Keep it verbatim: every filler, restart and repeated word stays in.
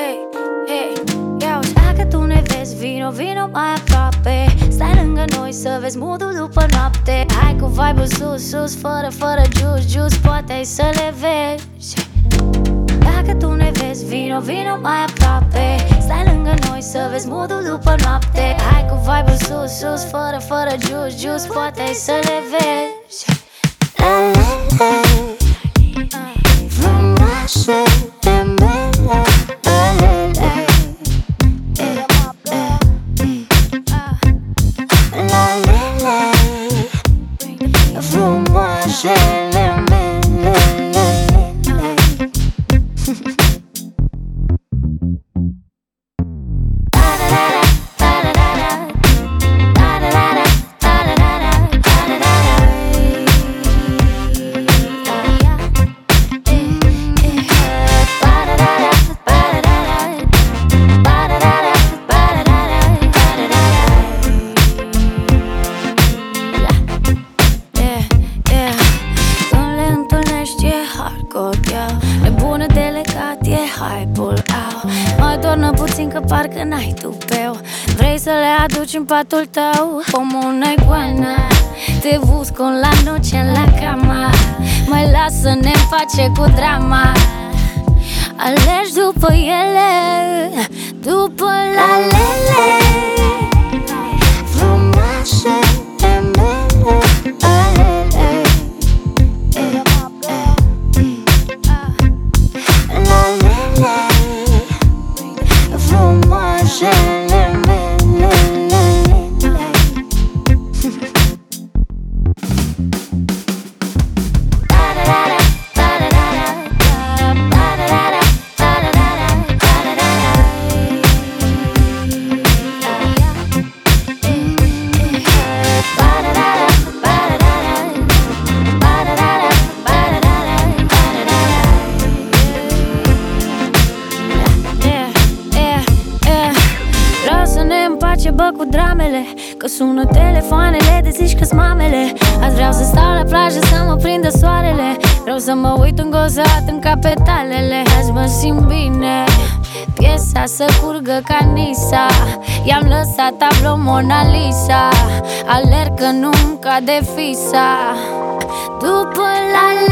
hey, hey, ia uzi, dacă tu ne vezi, vino, vino mai aproape. Stai lângă noi să vezi mood-ul după noapte. Hai cu vibe-ul sus, sus, fără, fără juice, juice, poate ai să le vezi. Dacă tu ne vezi, vino, vino mai aproape. Stai lângă noi să vezi mood-ul după noapte. Hai cu vibe-ul sus, sus, fără, fără juice, juice, poate ai să le vezi. La la la, frumoase de mele, la la la, la la la, frumoasele mele, la la la. Nebună delegat e hype-ul au. Mai dormă puțin că parcă n-ai tupeu. Vrei să le aduci în patul tău como una iguana. Te busco en la noche en la cama. Mai lasă-ne în pace cu drama. Alergi după ele, după lalele. Frumoase de mele, alele. Frumoasele mele, bă, cu dramele, că sună telefoanele de zici că-s mamele. Azi vreau să stau la plajă, să mă prindă soarele. Vreau să mă uit îngozat în capetalele. Azi mă simt bine, piesa să curgă ca Nisa. I-am lăsat tablou Mona Lisa. Alerg că nu-mi cade fisa. După la